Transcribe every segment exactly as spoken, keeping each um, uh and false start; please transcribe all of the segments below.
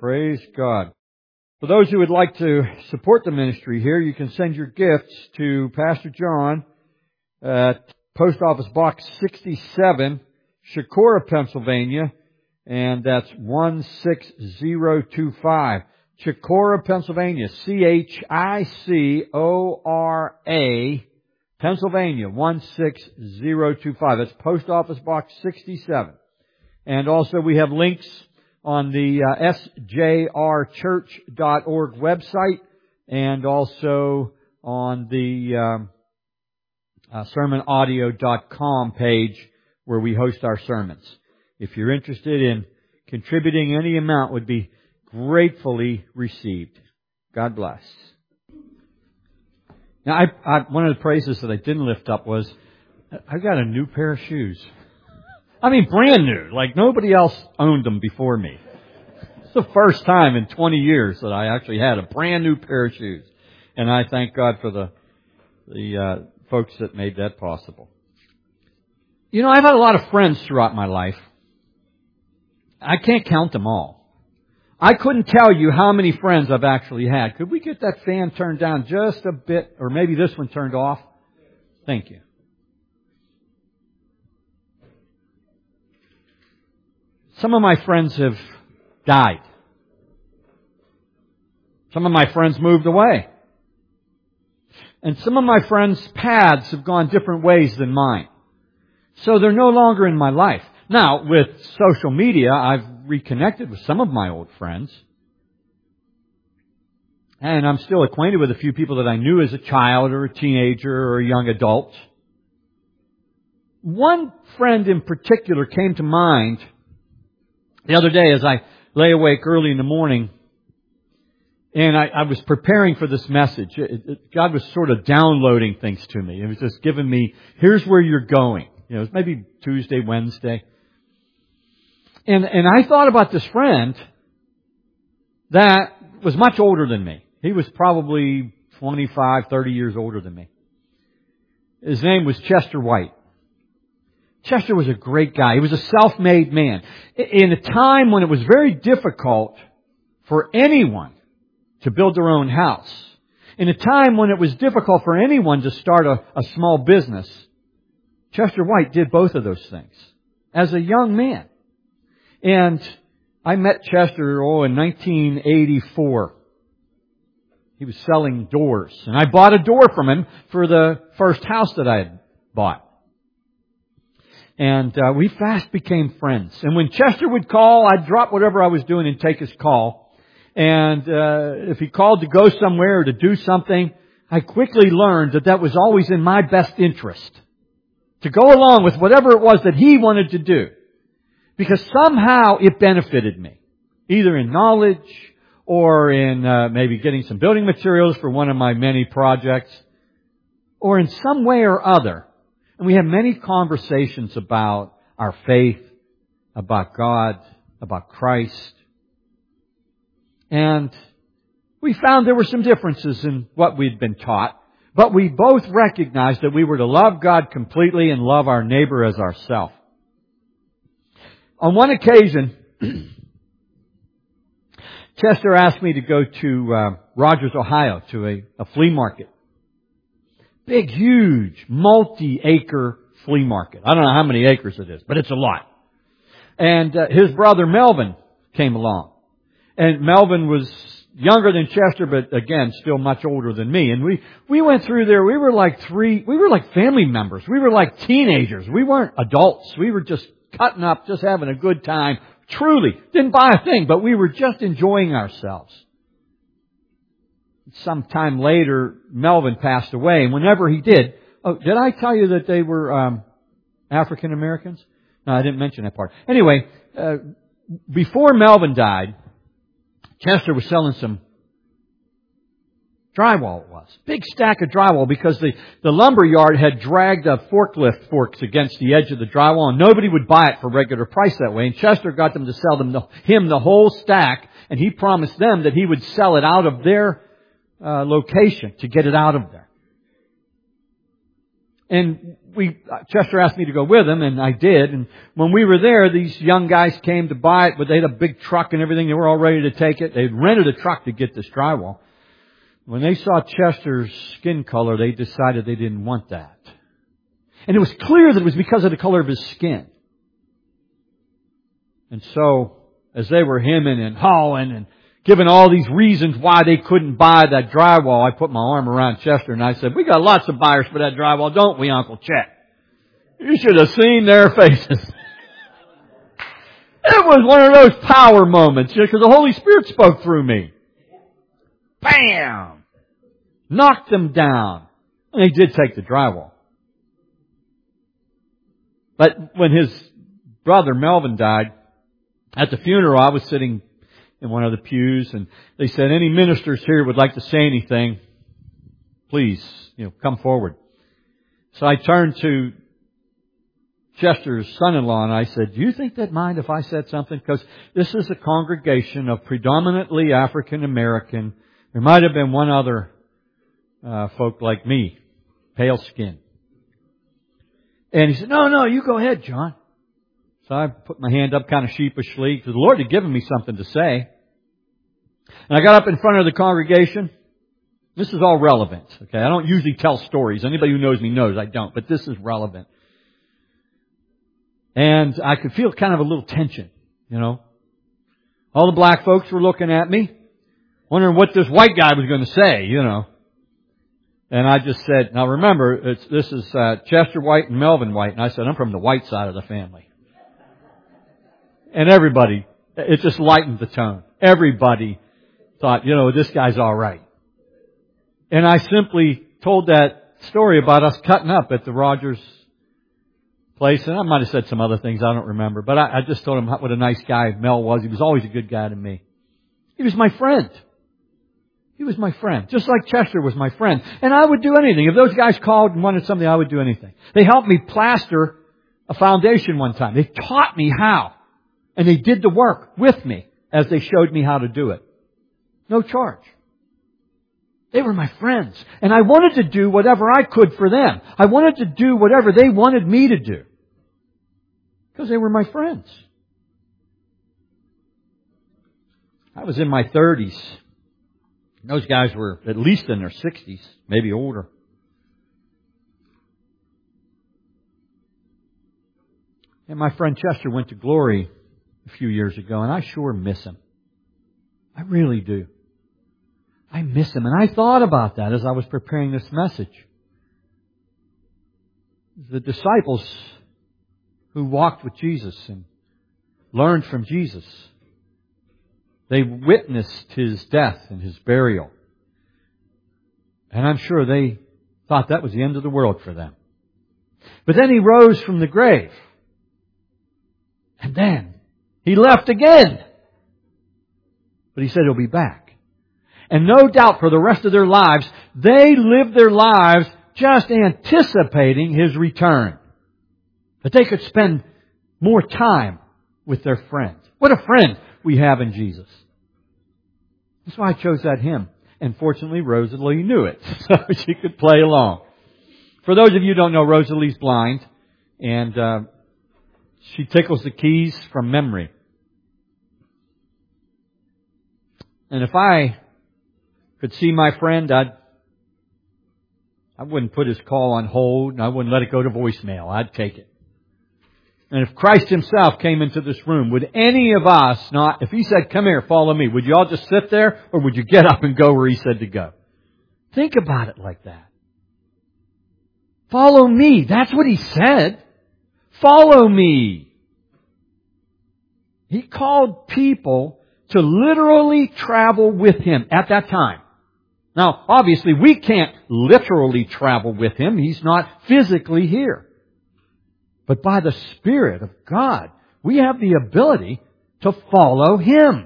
Praise God. For those who would like to support the ministry here, you can send your gifts to Pastor John at Post Office Box sixty-seven, Chicora, Pennsylvania, and that's one six zero two five. Chicora, Pennsylvania, C H I C O R A, Pennsylvania, one six zero two five. That's Post Office Box sixty-seven. And also we have links on the uh, S J R church dot org website, and also on the um, uh, sermon audio dot com page where we host our sermons. If you're interested in contributing, any amount would be gratefully received. God bless. Now, I, I, one of the praises that I didn't lift up was, I got a new pair of shoes. I mean, brand new. Like nobody else owned them before me. It's the first time in twenty years that I actually had a brand new pair of shoes. And I thank God for the, the, uh, folks that made that possible. You know, I've had a lot of friends throughout my life. I can't count them all. I couldn't tell you how many friends I've actually had. Could we get that fan turned down just a bit? Or maybe this one turned off? Thank you. Some of my friends have died. Some of my friends moved away. And some of my friends' paths have gone different ways than mine. So they're no longer in my life. Now, with social media, I've reconnected with some of my old friends. And I'm still acquainted with a few people that I knew as a child or a teenager or a young adult. One friend in particular came to mind the other day as I lay awake early in the morning, and I, I was preparing for this message. It, it, God was sort of downloading things to me. It was just giving me, here's where you're going. You know, it was maybe Tuesday, Wednesday. And, and I thought about this friend that was much older than me. He was probably twenty-five, thirty years older than me. His name was Chester White. Chester was a great guy. He was a self-made man. In a time when it was very difficult for anyone to build their own house, in a time when it was difficult for anyone to start a, a small business, Chester White did both of those things as a young man. And I met Chester, oh, in nineteen eighty-four. He was selling doors. And I bought a door from him for the first house that I had bought. And uh, we fast became friends. And when Chester would call, I'd drop whatever I was doing and take his call. And uh, if he called to go somewhere or to do something, I quickly learned that that was always in my best interest. To go along with whatever it was that he wanted to do. Because somehow it benefited me. Either in knowledge or in uh, maybe getting some building materials for one of my many projects. Or in some way or other. And we had many conversations about our faith, about God, about Christ. And we found there were some differences in what we'd been taught. But we both recognized that we were to love God completely and love our neighbor as ourselves. On one occasion, Chester asked me to go to uh, Rogers, Ohio, to a, a flea market. Big, huge, multi-acre flea market. I don't know how many acres it is, but it's a lot. And uh, his brother Melvin came along. And Melvin was younger than Chester, but again, still much older than me. And we, we went through there. We were like three, we were like family members. We were like teenagers. We weren't adults. We were just cutting up, just having a good time. Truly. Didn't buy a thing, but we were just enjoying ourselves. Sometime later, Melvin passed away. And whenever he did, oh, did I tell you that they were um, African Americans? No, I didn't mention that part. Anyway, uh, before Melvin died, Chester was selling some drywall, it was. Big stack of drywall because the, the lumber yard had dragged the forklift forks against the edge of the drywall and nobody would buy it for regular price that way. And Chester got them to sell them the, him the whole stack, and he promised them that he would sell it out of their uh, location to get it out of there. And we, Chester asked me to go with him, and I did. And when we were there, these young guys came to buy it, but they had a big truck and everything. They were all ready to take it. They'd rented a truck to get this drywall. When they saw Chester's skin color, they decided they didn't want that. And it was clear that it was because of the color of his skin. And so, as they were hemming and hawing and giving all these reasons why they couldn't buy that drywall, I put my arm around Chester and I said, we got lots of buyers for that drywall, don't we, Uncle Chet? You should have seen their faces. It was one of those power moments, because the Holy Spirit spoke through me. Bam! Knocked them down. And they did take the drywall. But when his brother Melvin died, at the funeral I was sitting in one of the pews, and they said, any ministers here would like to say anything, please, you know, come forward. So I turned to Chester's son-in-law and I said, do you think they'd mind if I said something? Because this is a congregation of predominantly African American. There might have been one other uh, folk like me, pale skin. And he said, no, no, you go ahead, John. So I put my hand up kind of sheepishly, because the Lord had given me something to say. And I got up in front of the congregation. This is all relevant, okay? I don't usually tell stories. Anybody who knows me knows I don't, but this is relevant. And I could feel kind of a little tension, you know. All the black folks were looking at me, wondering what this white guy was going to say, you know. And I just said, now remember, it's, this is uh, Chester White and Melvin White. And I said, I'm from the white side of the family. And everybody, it just lightened the tone. Everybody thought, you know, this guy's all right. And I simply told that story about us cutting up at the Rogers place. And I might have said some other things, I don't remember. But I, I just told him what a nice guy Mel was. He was always a good guy to me. He was my friend. He was my friend. Just like Chester was my friend. And I would do anything. If those guys called and wanted something, I would do anything. They helped me plaster a foundation one time. They taught me how. And they did the work with me as they showed me how to do it. No charge. They were my friends. And I wanted to do whatever I could for them. I wanted to do whatever they wanted me to do. Because they were my friends. I was in my thirties. Those guys were at least in their sixties, maybe older. And my friend Chester went to glory a few years ago, and I sure miss him. I really do. I miss him. And I thought about that as I was preparing this message. The disciples who walked with Jesus and learned from Jesus, they witnessed His death and His burial. And I'm sure they thought that was the end of the world for them. But then He rose from the grave. And then He left again. But He said He'll be back. And no doubt for the rest of their lives, they lived their lives just anticipating His return. That they could spend more time with their friends. What a friend we have in Jesus. That's why I chose that hymn. And fortunately, Rosalie knew it, so she could play along. For those of you who don't know, Rosalie's blind. And uh, she tickles the keys from memory. And if I could see my friend, I'd, I wouldn't put his call on hold, and I wouldn't let it go to voicemail. I'd take it. And if Christ Himself came into this room, would any of us not, if He said, come here, follow me, would you all just sit there, or would you get up and go where He said to go? Think about it like that. Follow me. That's what He said. Follow me. He called people to literally travel with Him at that time. Now, obviously, we can't literally travel with Him. He's not physically here. But by the Spirit of God, we have the ability to follow Him.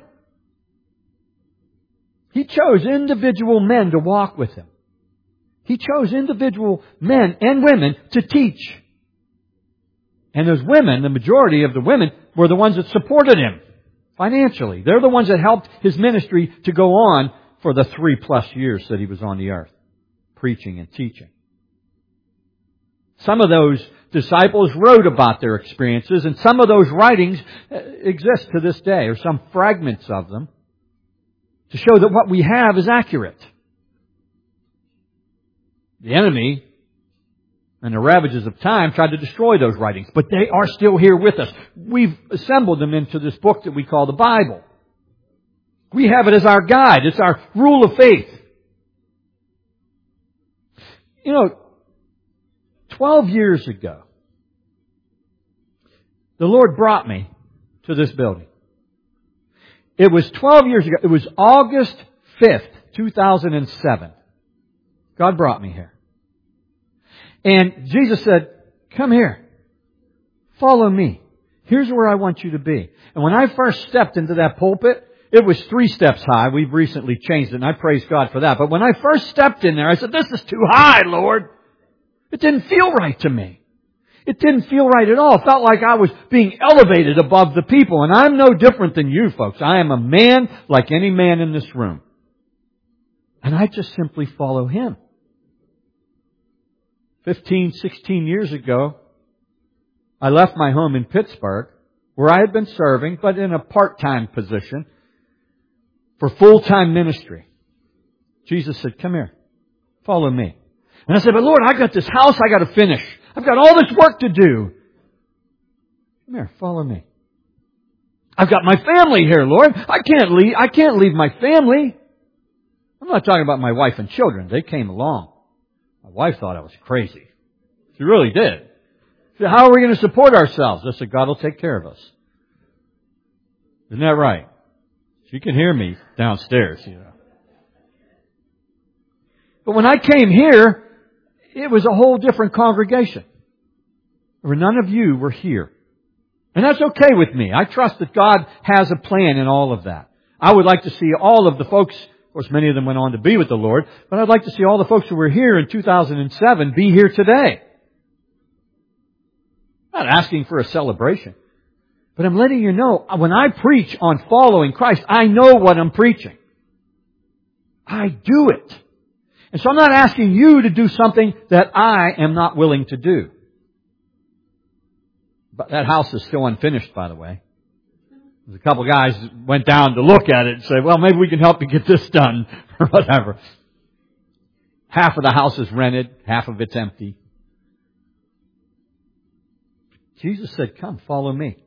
He chose individual men to walk with Him. He chose individual men and women to teach. And those women, the majority of the women, were the ones that supported Him financially. They're the ones that helped His ministry to go on for the three plus years that He was on the earth, preaching and teaching. Some of those disciples wrote about their experiences, and some of those writings exist to this day, or some fragments of them, to show that what we have is accurate. The enemy and the ravages of time tried to destroy those writings, but they are still here with us. We've assembled them into this book that we call the Bible. We have it as our guide. It's our rule of faith. You know, twelve years ago, the Lord brought me to this building. It was twelve years ago. It was August fifth, two thousand seven. God brought me here. And Jesus said, come here. Follow me. Here's where I want you to be. And when I first stepped into that pulpit, it was three steps high. We've recently changed it, and I praise God for that. But when I first stepped in there, I said, this is too high, Lord. It didn't feel right to me. It didn't feel right at all. It felt like I was being elevated above the people. And I'm no different than you folks. I am a man like any man in this room. And I just simply follow Him. Fifteen, sixteen years ago, I left my home in Pittsburgh, where I had been serving, but in a part-time position, for full-time ministry. Jesus said, come here. Follow me. And I said, but Lord, I got this house I got to finish. I've got all this work to do. Come here, follow me. I've got my family here, Lord. I can't leave, I can't leave my family. I'm not talking about my wife and children. They came along. My wife thought I was crazy. She really did. She said, how are we going to support ourselves? I said, God will take care of us. Isn't that right? She can hear me downstairs, you know. But when I came here, it was a whole different congregation. Where none of you were here. And that's okay with me. I trust that God has a plan in all of that. I would like to see all of the folks, of course many of them went on to be with the Lord, but I'd like to see all the folks who were here in two thousand seven be here today. I'm not asking for a celebration. But I'm letting you know, when I preach on following Christ, I know what I'm preaching. I do it. And so I'm not asking you to do something that I am not willing to do. But that house is still unfinished, by the way. There's a couple of guys went down to look at it and say, well, maybe we can help you get this done, or whatever. Half of the house is rented, half of it's empty. Jesus said, come, follow me.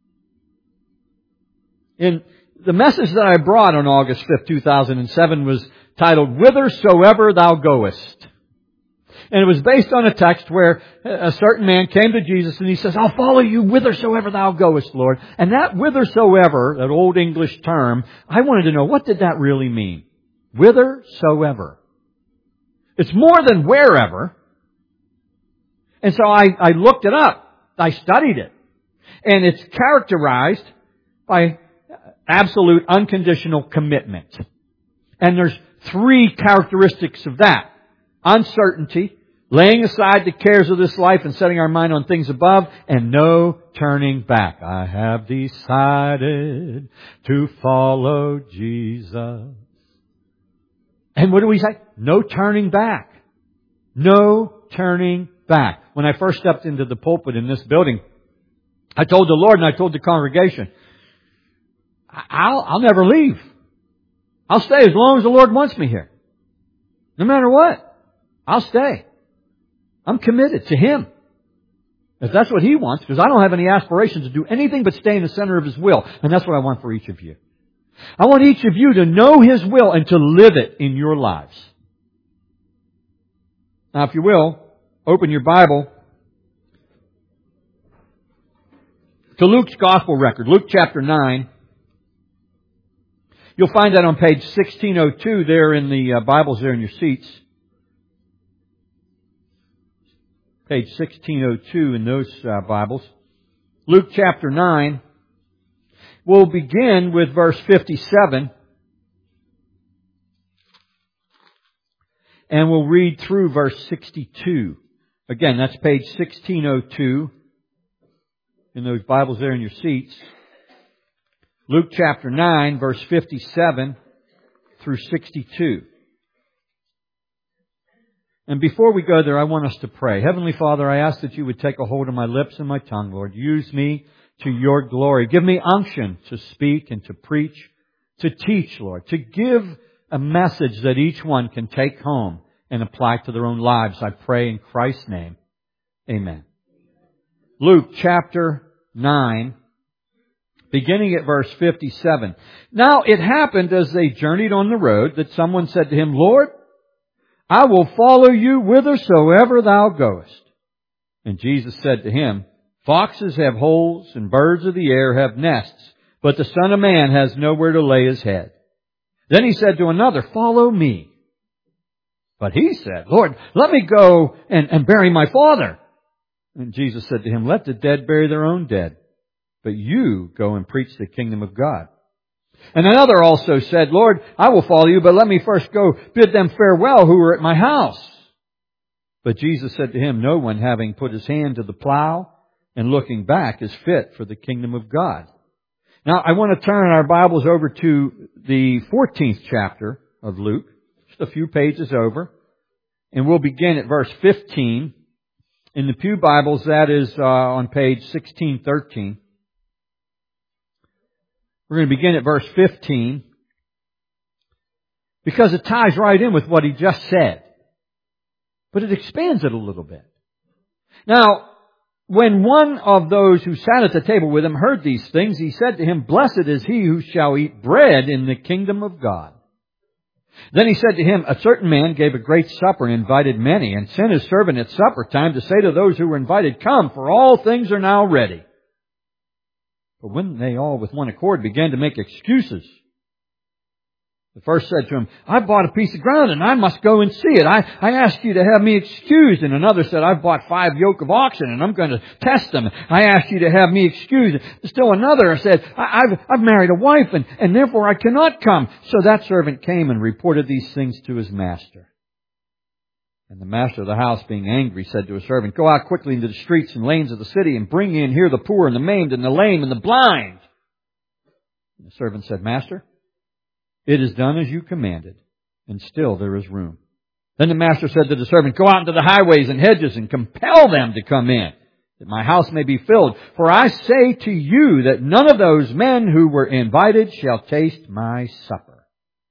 In the message that I brought on August fifth, two thousand seven was titled, Whithersoever Thou Goest. And it was based on a text where a certain man came to Jesus and he says, I'll follow you whithersoever thou goest, Lord. And that whithersoever, that old English term, I wanted to know, what did that really mean? Whithersoever. It's more than wherever. And so I, I looked it up. I studied it. And it's characterized by absolute unconditional commitment. And there's three characteristics of that. Uncertainty, laying aside the cares of this life and setting our mind on things above, and no turning back. I have decided to follow Jesus. And what do we say? No turning back. No turning back. When I first stepped into the pulpit in this building, I told the Lord and I told the congregation, I'll, I'll never leave. I'll stay as long as the Lord wants me here. No matter what. I'll stay. I'm committed to Him. If that's what He wants, because I don't have any aspirations to do anything but stay in the center of His will. And that's what I want for each of you. I want each of you to know His will and to live it in your lives. Now, if you will, open your Bible to Luke's Gospel record, Luke chapter nine. You'll find that on page sixteen oh two there in the uh, Bibles there in your seats. Page sixteen oh two in those uh, Bibles. Luke chapter nine. We'll begin with verse fifty-seven. And we'll read through verse sixty-two. Again, that's page sixteen oh two in those Bibles there in your seats. Luke chapter nine, verse fifty-seven through sixty-two. And before we go there, I want us to pray. Heavenly Father, I ask that you would take a hold of my lips and my tongue, Lord. Use me to your glory. Give me unction to speak and to preach, to teach, Lord, to give a message that each one can take home and apply to their own lives. I pray in Christ's name. Amen. Luke chapter nine, beginning at verse fifty-seven. Now it happened as they journeyed on the road that someone said to him, Lord, I will follow you whithersoever thou goest. And Jesus said to him, Foxes have holes and birds of the air have nests, but the Son of Man has nowhere to lay his head. Then he said to another, Follow me. But he said, Lord, let me go and, and bury my father. And Jesus said to him, Let the dead bury their own dead, but you go and preach the kingdom of God. And another also said, Lord, I will follow you, but let me first go bid them farewell who are at my house. But Jesus said to him, No one having put his hand to the plow and looking back is fit for the kingdom of God. Now, I want to turn our Bibles over to the fourteenth chapter of Luke, just a few pages over, and we'll begin at verse fifteen. In the Pew Bibles, that is uh, on page sixteen thirteen. We're going to begin at verse fifteen because it ties right in with what he just said. But it expands it a little bit. Now, when one of those who sat at the table with him heard these things, he said to him, Blessed is he who shall eat bread in the kingdom of God. Then he said to him, A certain man gave a great supper and invited many, and sent his servant at supper time to say to those who were invited, Come, for all things are now ready. But when they all with one accord began to make excuses, the first said to him, I bought a piece of ground and I must go and see it. I, I asked you to have me excused. And another said, I've bought five yoke of oxen and I'm going to test them. I asked you to have me excused. Still another said, I, I've, I've married a wife and, and therefore I cannot come. So that servant came and reported these things to his master. And the master of the house, being angry, said to his servant, Go out quickly into the streets and lanes of the city and bring in here the poor and the maimed and the lame and the blind. And the servant said, Master, it is done as you commanded, and still there is room. Then the master said to the servant, Go out into the highways and hedges and compel them to come in, that my house may be filled. For I say to you that none of those men who were invited shall taste my supper.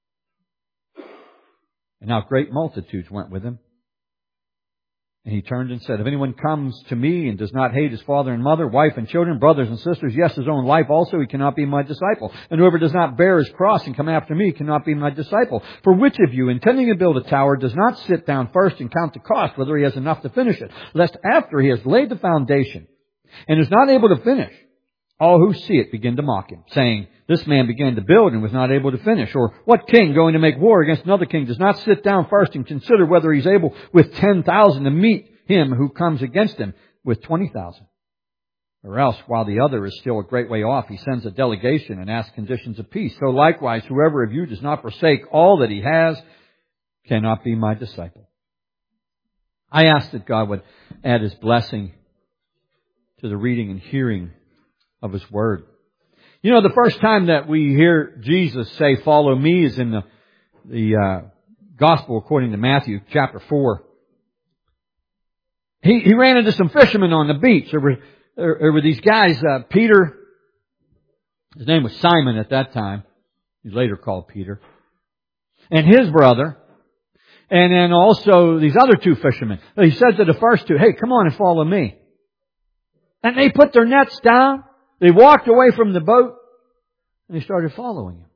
And now great multitudes went with him. And he turned and said, If anyone comes to me and does not hate his father and mother, wife and children, brothers and sisters, yes, his own life also, he cannot be my disciple. And whoever does not bear his cross and come after me cannot be my disciple. For which of you, intending to build a tower, does not sit down first and count the cost, whether he has enough to finish it, lest after he has laid the foundation and is not able to finish, all who see it begin to mock him, saying, This man began to build and was not able to finish. Or what king going to make war against another king does not sit down first and consider whether he's able with ten thousand to meet him who comes against him with twenty thousand? Or else, while the other is still a great way off, he sends a delegation and asks conditions of peace. So likewise, whoever of you does not forsake all that he has cannot be my disciple. I ask that God would add His blessing to the reading and hearing of His Word. You know, the first time that we hear Jesus say, Follow me, is in the, the uh, Gospel according to Matthew, chapter four. He, he ran into some fishermen on the beach. There were, there, there were these guys, uh, Peter, his name was Simon at that time. He's later called Peter. And his brother. And then also these other two fishermen. He said to the first two, Hey, come on and follow me. And they put their nets down. They walked away from the boat and they started following him.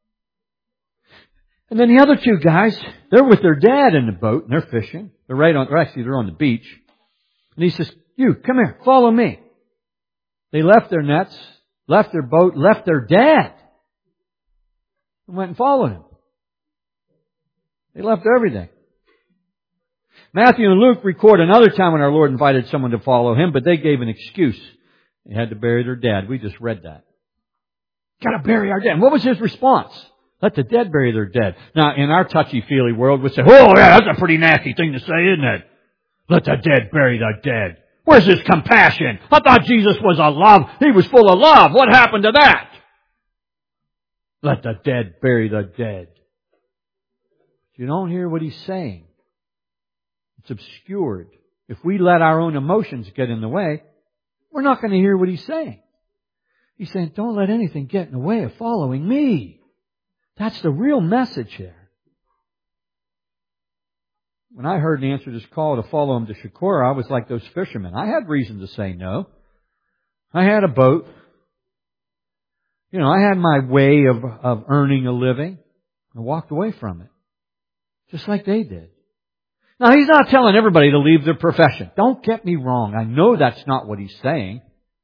And then the other two guys, they're with their dad in the boat and they're fishing. They're right on, or actually they're on the beach. And he says, You, come here, follow me. They left their nets, left their boat, left their dad, and went and followed him. They left everything. Matthew and Luke record another time when our Lord invited someone to follow Him, but they gave an excuse. They had to bury their dad. We just read that. Got to bury our dead. And what was His response? Let the dead bury their dead. Now, in our touchy-feely world, we say, Oh, yeah, that's a pretty nasty thing to say, isn't it? Let the dead bury the dead. Where's His compassion? I thought Jesus was a love. He was full of love. What happened to that? Let the dead bury the dead. You don't hear what He's saying. It's obscured. If we let our own emotions get in the way, we're not going to hear what He's saying. He's saying, don't let anything get in the way of following me. That's the real message here. When I heard and answered His call to follow Him to Shakora, I was like those fishermen. I had reason to say no. I had a boat. You know, I had my way of, of earning a living. I walked away from it. Just like they did. Now, He's not telling everybody to leave their profession. Don't get me wrong. I know that's not what He's saying.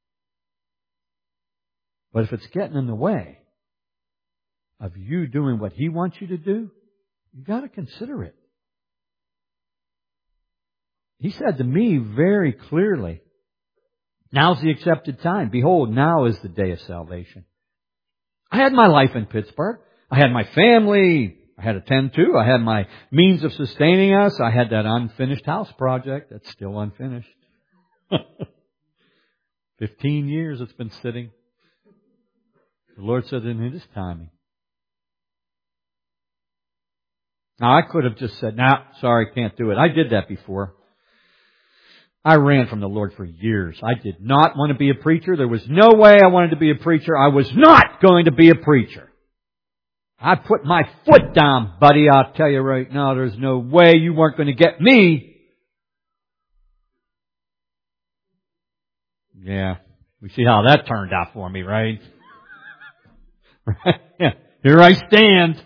But if it's getting in the way of you doing what He wants you to do, you've got to consider it. He said to me very clearly, now's the accepted time. Behold, now is the day of salvation. I had my life in Pittsburgh. I had my family I had to tend to. I had my means of sustaining us. I had that unfinished house project that's still unfinished. Fifteen years it's been sitting. The Lord said in His timing. Now I could have just said, nah, sorry, can't do it. I did that before. I ran from the Lord for years. I did not want to be a preacher. There was no way I wanted to be a preacher. I was not going to be a preacher. I put my foot down, buddy. I'll tell you right now, there's no way you weren't going to get me. Yeah, we see how that turned out for me, right? Right? Yeah. Here I stand.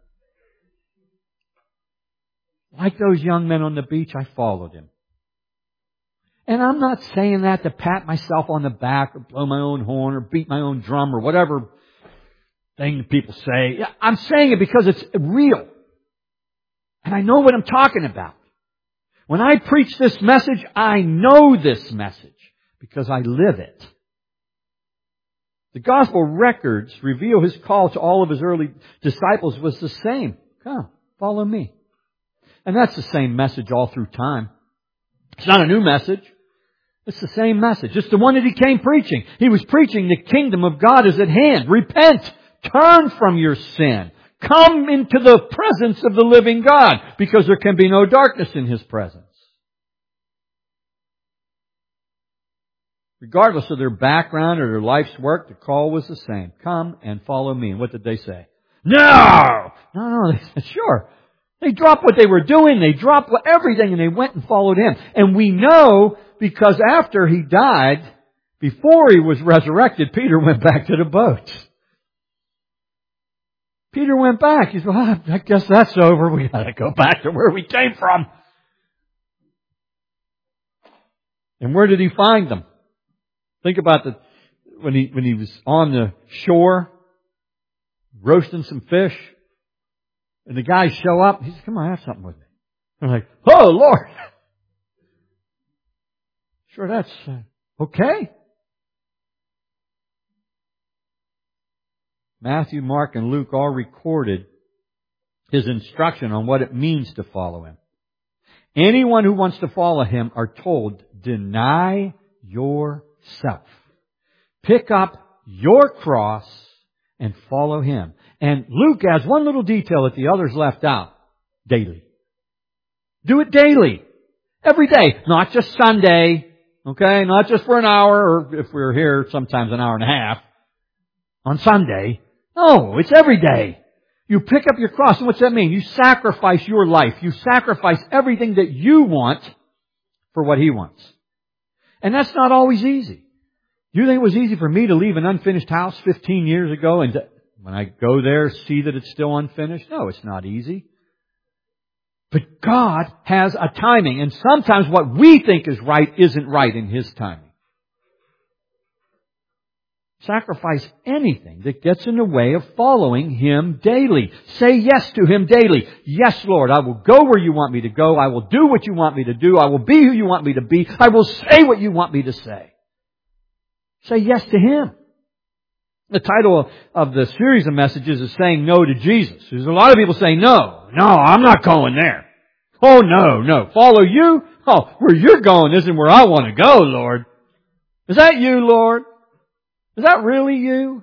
Like those young men on the beach, I followed Him. And I'm not saying that to pat myself on the back or blow my own horn or beat my own drum or whatever thing people say. I'm saying it because it's real. And I know what I'm talking about. When I preach this message, I know this message because I live it. The gospel records reveal His call to all of His early disciples was the same. Come, follow me. And that's the same message all through time. It's not a new message. It's the same message. It's the one that He came preaching. He was preaching the kingdom of God is at hand. Repent. Turn from your sin. Come into the presence of the living God, because there can be no darkness in His presence. Regardless of their background or their life's work, the call was the same. Come and follow me. And what did they say? No! No, no, they said, sure. They dropped what they were doing. They dropped everything and they went and followed Him. And we know because after He died, before He was resurrected, Peter went back to the boat. Peter went back. He said, well, I guess that's over. We got to go back to where we came from. And where did he find them? Think about the when he when he was on the shore roasting some fish, and the guys show up. He says, "Come on, have something with me." They're like, "Oh Lord, sure, that's uh, okay." Matthew, Mark, and Luke all recorded His instruction on what it means to follow Him. Anyone who wants to follow Him are told, deny yourself. Pick up your cross and follow Him. And Luke adds one little detail that the others left out. Daily. Do it daily. Every day. Not just Sunday. Okay? Not just for an hour, or if we're here, sometimes an hour and a half. On Sunday. No, it's every day. You pick up your cross. And what's that mean? You sacrifice your life. You sacrifice everything that you want for what He wants. And that's not always easy. Do you think it was easy for me to leave an unfinished house fifteen years ago and to, when I go there, see that it's still unfinished? No, it's not easy. But God has a timing. And sometimes what we think is right isn't right in His timing. Sacrifice anything that gets in the way of following Him daily. Say yes to Him daily. Yes, Lord, I will go where You want me to go. I will do what You want me to do. I will be who You want me to be. I will say what You want me to say. Say yes to Him. The title of the series of messages is saying no to Jesus. There's a lot of people saying no. No, I'm not going there. Oh, no, no. Follow You? Oh, where you're going isn't where I want to go, Lord. Is that You, Lord? Is that really You?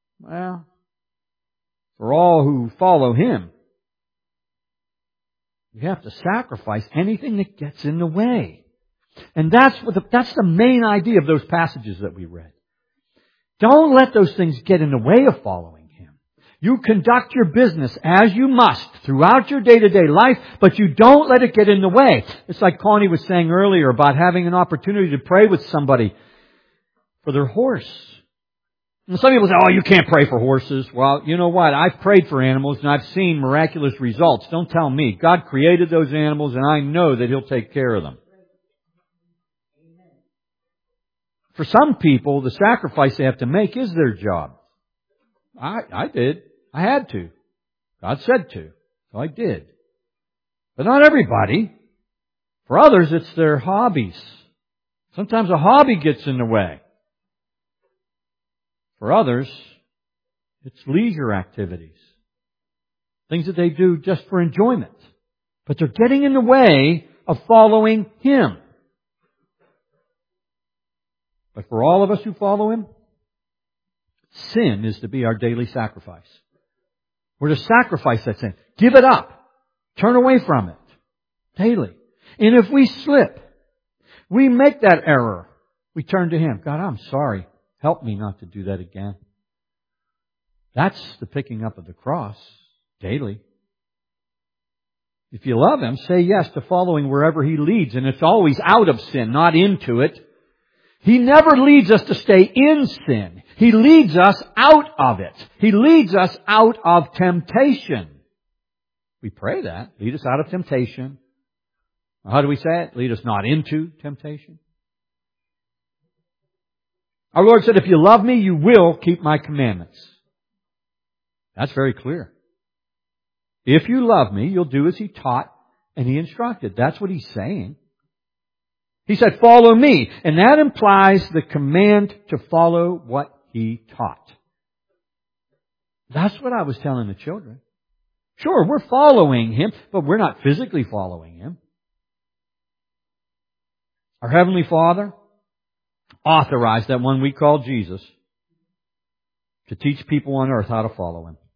Well, for all who follow Him, You have to sacrifice anything that gets in the way. And that's what the, that's the main idea of those passages that we read. Don't let those things get in the way of following Him. You conduct your business as you must throughout your day-to-day life, but you don't let it get in the way. It's like Connie was saying earlier about having an opportunity to pray with somebody for their horse. And some people say, oh, you can't pray for horses. Well, you know what? I've prayed for animals and I've seen miraculous results. Don't tell me. God created those animals and I know that He'll take care of them. For some people, the sacrifice they have to make is their job. I, I did. I had to. God said to. So I did. But not everybody. For others, it's their hobbies. Sometimes a hobby gets in the way. For others, it's leisure activities. Things that they do just for enjoyment. But they're getting in the way of following Him. But for all of us who follow Him, sin is to be our daily sacrifice. We're to sacrifice that sin. Give it up. Turn away from it. Daily. And if we slip, we make that error, we turn to Him. God, I'm sorry. Help me not to do that again. That's the picking up of the cross daily. If you love Him, say yes to following wherever He leads. And it's always out of sin, not into it. He never leads us to stay in sin. He leads us out of it. He leads us out of temptation. We pray that. Lead us out of temptation. How do we say it? Lead us not into temptation. Our Lord said, if you love me, you will keep my commandments. That's very clear. If you love me, you'll do as He taught and He instructed. That's what He's saying. He said, follow me. And that implies the command to follow what He taught. That's what I was telling the children. Sure, we're following Him, but we're not physically following Him. Our Heavenly Father authorized that one we call Jesus to teach people on earth how to follow Him.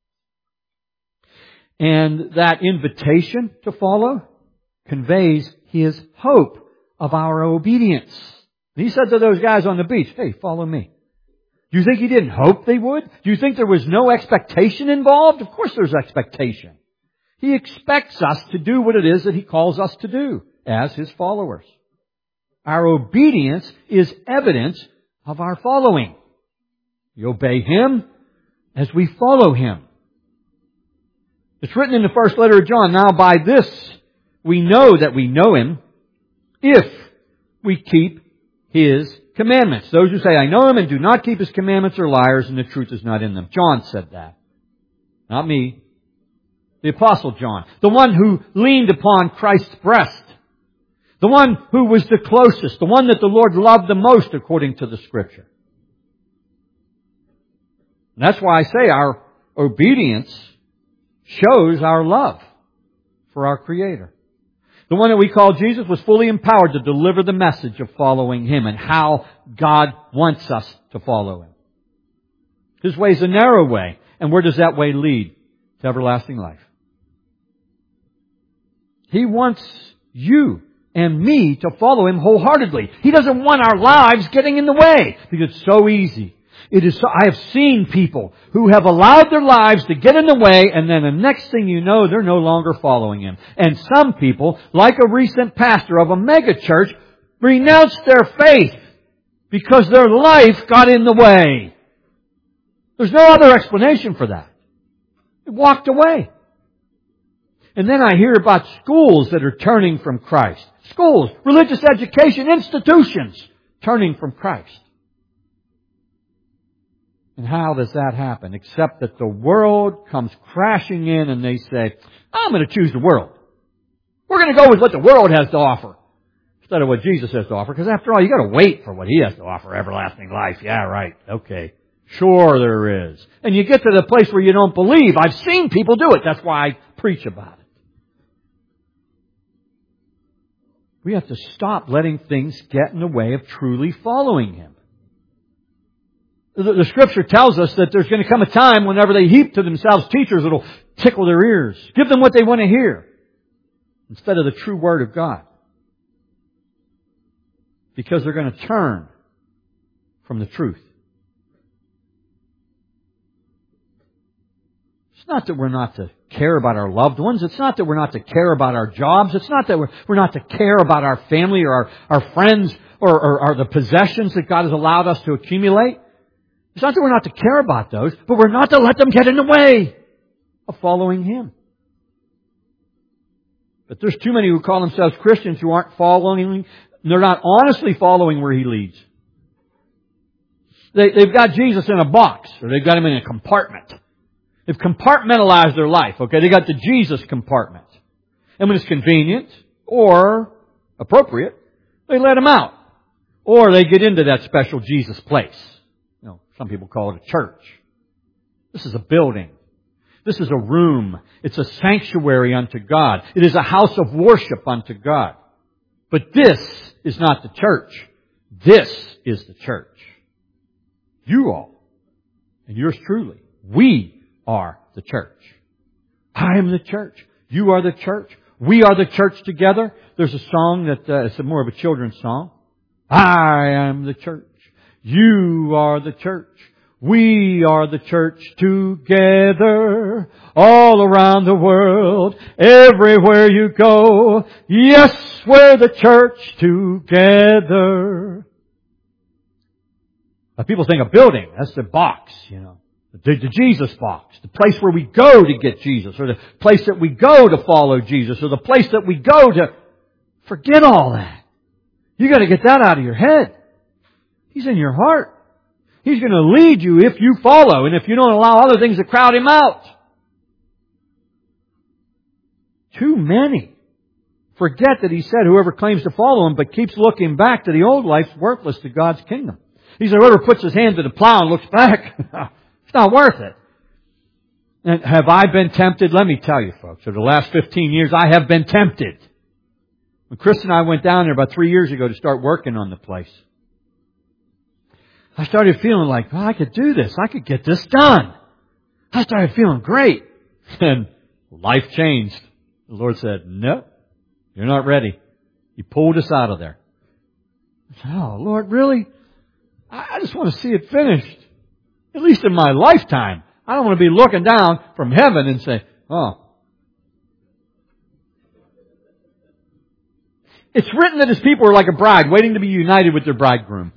And that invitation to follow conveys His hope of our obedience. And He said to those guys on the beach, hey, follow me. Do you think He didn't hope they would? Do you think there was no expectation involved? Of course there's expectation. He expects us to do what it is that He calls us to do as His followers. Our obedience is evidence of our following. We obey Him as we follow Him. It's written in the first letter of John, now by this we know that we know Him, if we keep His commandments. Those who say, I know Him and do not keep His commandments are liars and the truth is not in them. John said that. Not me. The Apostle John. The one who leaned upon Christ's breast. The one who was the closest. The one that the Lord loved the most according to the Scripture. And that's why I say our obedience shows our love for our Creator. The one that we call Jesus was fully empowered to deliver the message of following Him and how God wants us to follow Him. His way is a narrow way. And where does that way lead? To everlasting life. He wants you and me to follow Him wholeheartedly. He doesn't want our lives getting in the way because it's so easy. It is so, I have seen people who have allowed their lives to get in the way, and then the next thing you know, they're no longer following Him. And some people, like a recent pastor of a mega church, renounced their faith because their life got in the way. There's no other explanation for that. They walked away. And then I hear about schools that are turning from Christ. Schools, religious education, institutions turning from Christ. And how does that happen? Except that the world comes crashing in and they say, I'm going to choose the world. We're going to go with what the world has to offer instead of what Jesus has to offer. Because after all, you got to wait for what He has to offer, everlasting life. Yeah, right. Okay. Sure there is. And you get to the place where you don't believe. I've seen people do it. That's why I preach about it. We have to stop letting things get in the way of truly following Him. The Scripture tells us that there's going to come a time whenever they heap to themselves teachers that will tickle their ears. Give them what they want to hear. instead of the true Word of God. Because they're going to turn from the truth. It's not that we're not to care about our loved ones. It's not that we're not to care about our jobs. It's not that we're, we're not to care about our family or our, our friends or, or, or the possessions that God has allowed us to accumulate. It's not that we're not to care about those, but we're not to let them get in the way of following Him. But there's too many who call themselves Christians who aren't following, they're not honestly following where He leads. They, they've got Jesus in a box, or they've got Him in a compartment. They've compartmentalized their life, okay? They got the Jesus compartment. And when it's convenient or appropriate, they let Him out. Or they get into that special Jesus place. You know, some people call it a church. This is a building. This is a room. It's a sanctuary unto God. It is a house of worship unto God. But this is not the church. This is the church. You all, and yours truly, we are the church. I am the church. You are the church. We are the church together. There's a song that uh, it's more of a children's song. I am the church. You are the church. We are the church together, all around the world, everywhere you go. Yes, we're the church together. Now, people think a building, that's the box, you know, the, the Jesus box, the place where we go to get Jesus, or the place that we go to follow Jesus, or the place that we go to forget all that. You got to get that out of your head. He's in your heart. He's going to lead you if you follow and if you don't allow other things to crowd Him out. Too many forget that He said whoever claims to follow Him but keeps looking back to the old life's worthless to God's kingdom. He said whoever puts his hand to the plow and looks back, it's not worth it. And have I been tempted? Let me tell you folks, for the last fifteen years I have been tempted. When Chris and I went down there about three years ago to start working on the place, I started feeling like, well, I could do this. I could get this done. I started feeling great. And life changed. The Lord said, no, you're not ready. He pulled us out of there. I said, oh, Lord, really? I just want to see it finished. At least in my lifetime. I don't want to be looking down from heaven and say, oh. It's written that His people are like a bride waiting to be united with their bridegroom.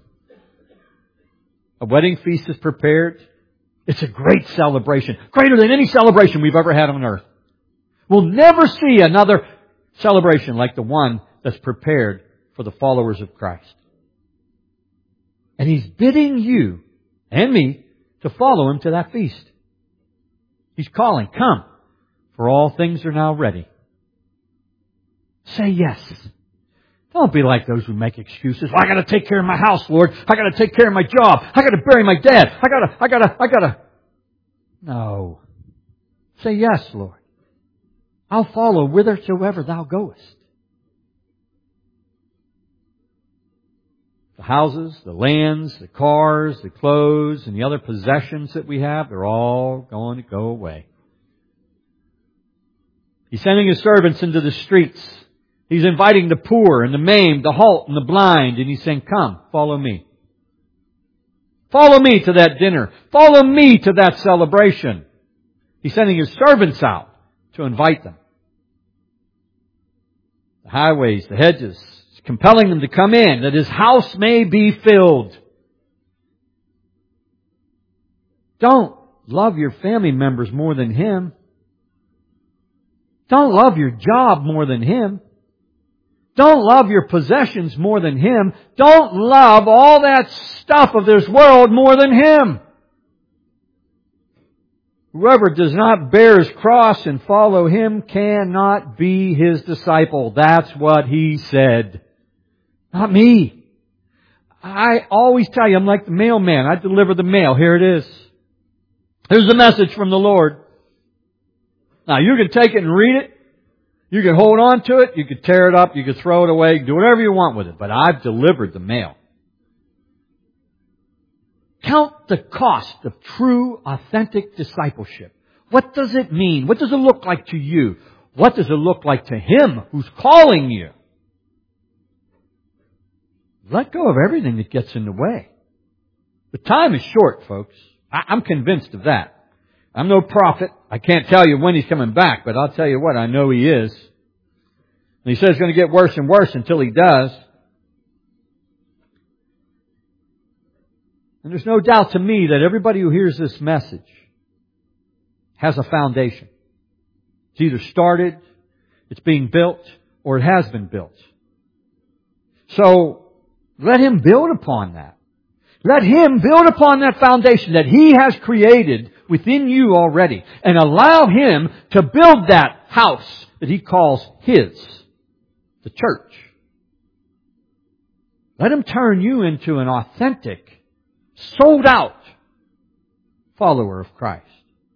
A wedding feast is prepared. It's a great celebration. Greater than any celebration we've ever had on earth. We'll never see another celebration like the one that's prepared for the followers of Christ. And He's bidding you and me to follow Him to that feast. He's calling, come, for all things are now ready. Say yes. Don't be like those who make excuses. Well, I got to take care of my house, Lord. I got to take care of my job. I got to bury my dad. I got to, I got to, I got to. No. Say yes, Lord. I'll follow whithersoever Thou goest. The houses, the lands, the cars, the clothes, and the other possessions that we have, they're all going to go away. He's sending His servants into the streets. He's inviting the poor and the maimed, the halt and the blind, and He's saying, come, follow me. Follow me to that dinner. Follow me to that celebration. He's sending His servants out to invite them. The highways, the hedges, compelling them to come in, that His house may be filled. Don't love your family members more than Him. Don't love your job more than Him. Don't love your possessions more than Him. Don't love all that stuff of this world more than Him. Whoever does not bear his cross and follow Him cannot be His disciple. That's what He said. Not me. I always tell you, I'm like the mailman. I deliver the mail. Here it is. Here's the message from the Lord. Now, you can take it and read it. You can hold on to it. You can tear it up. You can throw it away. You can do whatever you want with it. But I've delivered the mail. Count the cost of true, authentic discipleship. What does it mean? What does it look like to you? What does it look like to Him who's calling you? Let go of everything that gets in the way. The time is short, folks. I- I'm convinced of that. I'm no prophet. I can't tell you when He's coming back, but I'll tell you what, I know He is. And He says it's going to get worse and worse until He does. And there's no doubt to me that everybody who hears this message has a foundation. It's either started, it's being built, or it has been built. So, let Him build upon that. Let Him build upon that foundation that He has created within you already. And allow Him to build that house that He calls His, the church. Let Him turn you into an authentic, sold out follower of Christ.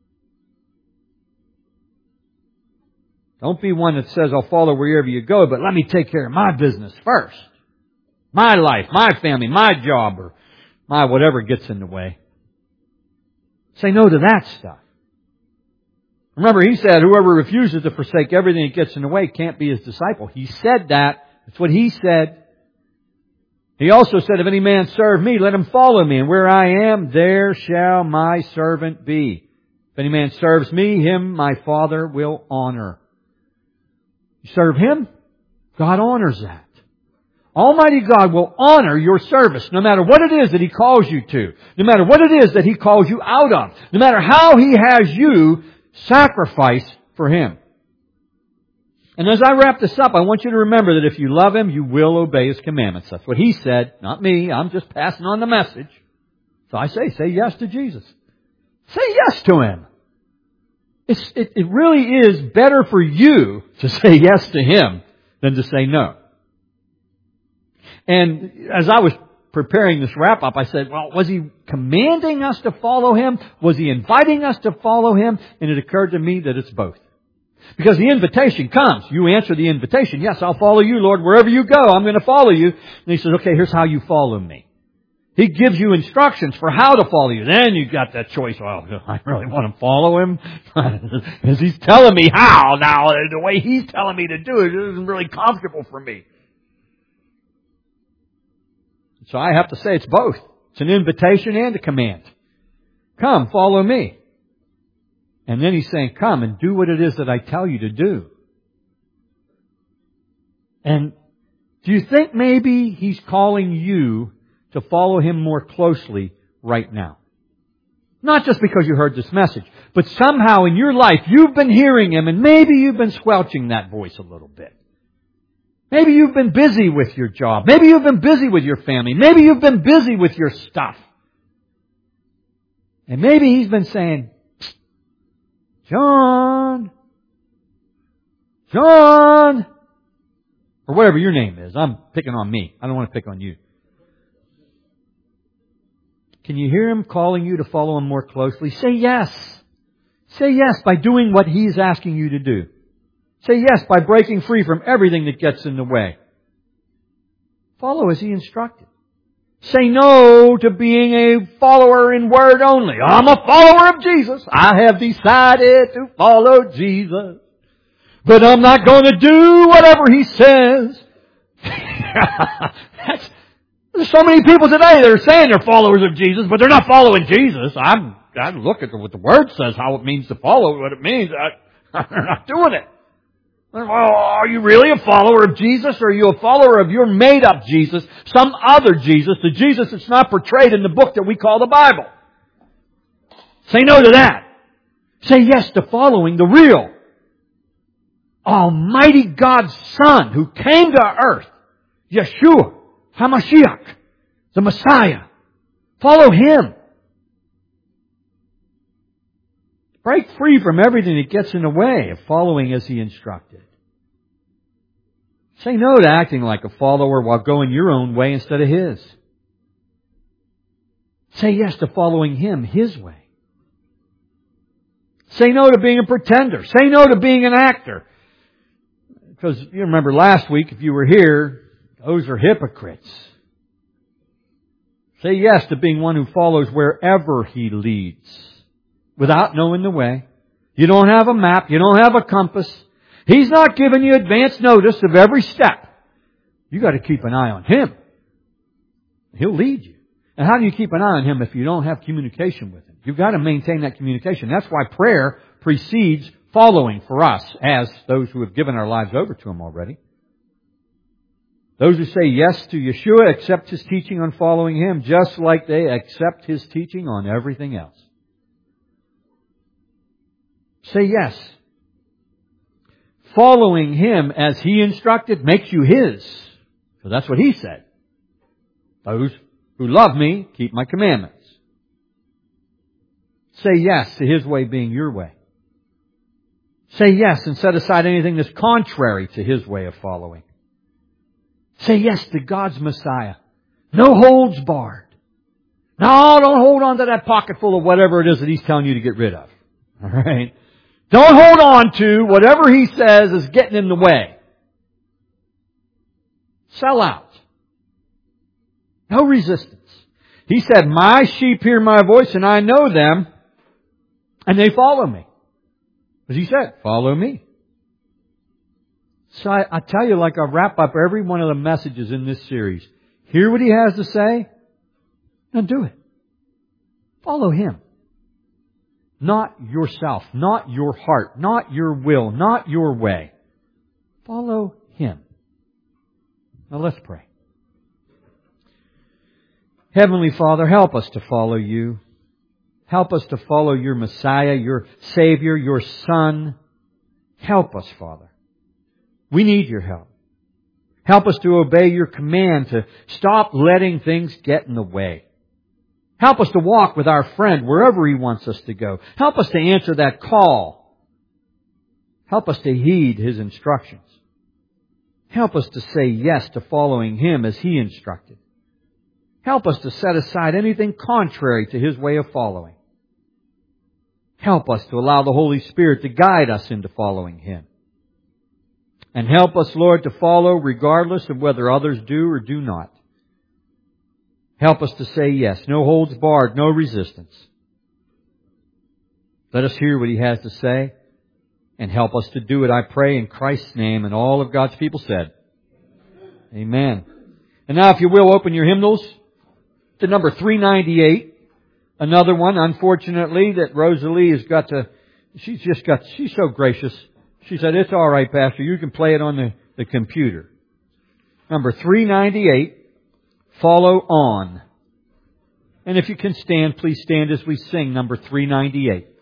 Don't be one that says, I'll follow wherever you go, but let me take care of my business first. My life, my family, my job, or my whatever gets in the way. Say no to that stuff. Remember, He said, whoever refuses to forsake everything that gets in the way can't be His disciple. He said that. That's what He said. He also said, if any man serve me, let him follow me. And where I am, there shall my servant be. If any man serves me, him my Father will honor. You serve Him, God honors that. Almighty God will honor your service no matter what it is that He calls you to. No matter what it is that He calls you out of. No matter how He has you sacrifice for Him. And as I wrap this up, I want you to remember that if you love Him, you will obey His commandments. That's what He said, not me. I'm just passing on the message. So I say, say yes to Jesus. Say yes to Him. It's, it, it really is better for you to say yes to Him than to say no. And as I was preparing this wrap-up, I said, well, was He commanding us to follow Him? Was He inviting us to follow Him? And it occurred to me that it's both. Because the invitation comes. You answer the invitation. Yes, I'll follow you, Lord. Wherever you go, I'm going to follow you. And He says, okay, here's how you follow me. He gives you instructions for how to follow you. Then you've got that choice. Well, I really want to follow Him. Because He's telling me how. Now, the way He's telling me to do it isn't really comfortable for me. So I have to say it's both. It's an invitation and a command. Come, follow me. And then He's saying, come and do what it is that I tell you to do. And do you think maybe He's calling you to follow Him more closely right now? Not just because you heard this message, but somehow in your life you've been hearing Him and maybe you've been squelching that voice a little bit. Maybe you've been busy with your job. Maybe you've been busy with your family. Maybe you've been busy with your stuff. And maybe He's been saying, John, John, or whatever your name is. I'm picking on me. I don't want to pick on you. Can you hear Him calling you to follow Him more closely? Say yes. Say yes by doing what He's asking you to do. Say yes by breaking free from everything that gets in the way. Follow as He instructed. Say no to being a follower in word only. I'm a follower of Jesus. I have decided to follow Jesus. But I'm not going to do whatever He says. That's, there's so many people today that are saying they're followers of Jesus, but they're not following Jesus. I'm, I look at what the Word says, how it means to follow, what it means. I, they're not doing it. Well, are you really a follower of Jesus, or are you a follower of your made-up Jesus, some other Jesus, the Jesus that's not portrayed in the book that we call the Bible? Say no to that. Say yes to following the real, Almighty God's Son who came to earth, Yeshua HaMashiach, the Messiah. Follow Him. Break free from everything that gets in the way of following as He instructed. Say no to acting like a follower while going your own way instead of His. Say yes to following Him His way. Say no to being a pretender. Say no to being an actor. Because you remember last week, if you were here, those are hypocrites. Say yes to being one who follows wherever He leads, without knowing the way. You don't have a map. You don't have a compass. He's not giving you advance notice of every step. You got to keep an eye on Him. He'll lead you. And how do you keep an eye on Him if you don't have communication with Him? You've got to maintain that communication. That's why prayer precedes following for us as those who have given our lives over to Him already. Those who say yes to Yeshua accept His teaching on following Him just like they accept His teaching on everything else. Say yes. Following Him as He instructed makes you His. So that's what He said. Those who love Me keep My commandments. Say yes to His way being your way. Say yes and set aside anything that's contrary to His way of following. Say yes to God's Messiah. No holds barred. No, don't hold on to that pocket full of whatever it is that He's telling you to get rid of. All right? Don't hold on to whatever He says is getting in the way. Sell out. No resistance. He said, My sheep hear My voice and I know them and they follow Me. As He said, follow Me. So I, I tell you, like I wrap up every one of the messages in this series. Hear what He has to say and do it. Follow Him. Not yourself, not your heart, not your will, not your way. Follow Him. Now let's pray. Heavenly Father, help us to follow You. Help us to follow Your Messiah, Your Savior, Your Son. Help us, Father. We need Your help. Help us to obey Your command to stop letting things get in the way. Help us to walk with our friend wherever he wants us to go. Help us to answer that call. Help us to heed his instructions. Help us to say yes to following him as he instructed. Help us to set aside anything contrary to his way of following. Help us to allow the Holy Spirit to guide us into following him. And help us, Lord, to follow regardless of whether others do or do not. Help us to say yes. No holds barred, no resistance. Let us hear what he has to say and help us to do it, I pray, in Christ's name. And all of God's people said, Amen. And now, if you will, open your hymnals to number three ninety-eight. Another one, unfortunately, that Rosalie has got to, she's just got, she's so gracious. She said, it's all right, Pastor. You can play it on the, the computer. Number three ninety-eight. Follow on. And if you can stand, please stand as we sing number three ninety-eight.